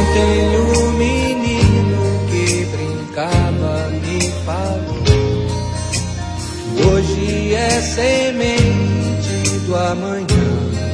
Ontem o menino que brincava me falou que hoje é semente do amanhã.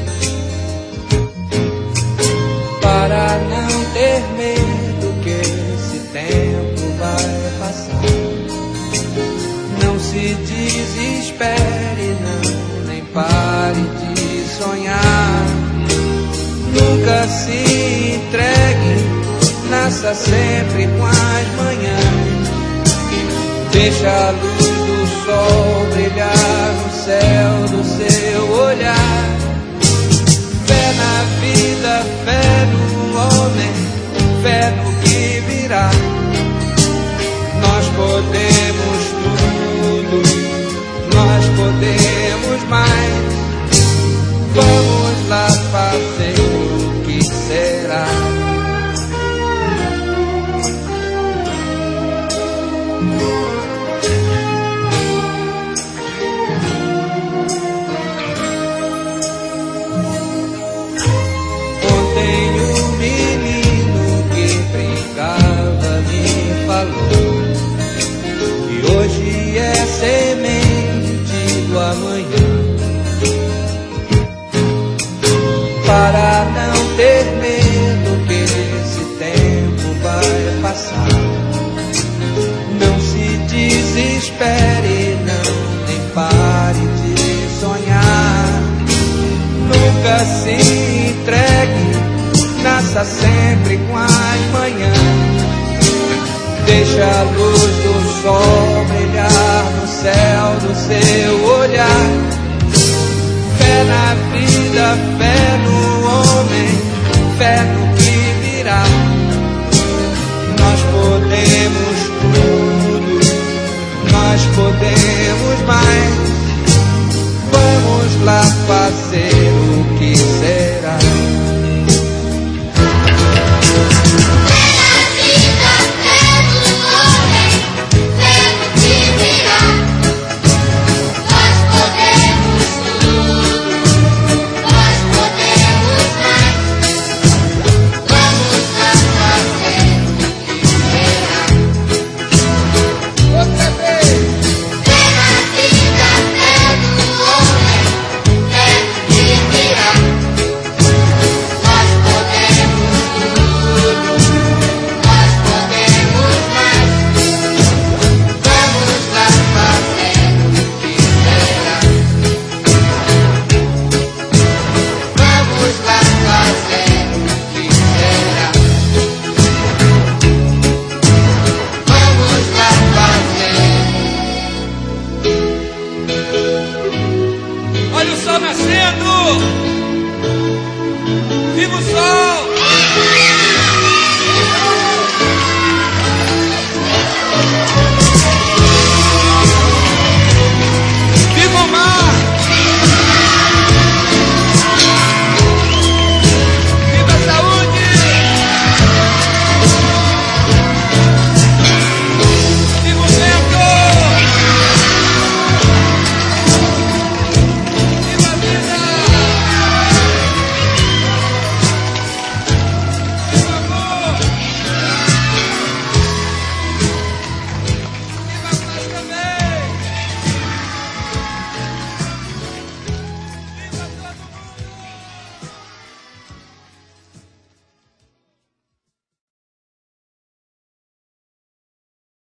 Para não ter medo que esse tempo vai passar, não se desespere, não, nem pare de sonhar. Nunca se entregue, nasça sempre com as manhãs. Deixa a luz do sol brilhar no céu do seu olhar. Fé na vida, fé no homem, fé no que virá. Nós podemos tudo, nós podemos mais. Vamos lá fazer o que será. Ontem o menino que brincava me falou que hoje é semente do amanhã. Para não ter medo que esse tempo vai passar, não se desespere, não, nem pare de sonhar. Nunca se entregue, nasça sempre com as manhãs. Deixa a luz do sol brilhar no céu do seu olhar. Fé na vida, fé no homem, fé no que virá. Nós podemos tudo, nós podemos mais. Vamos lá fazer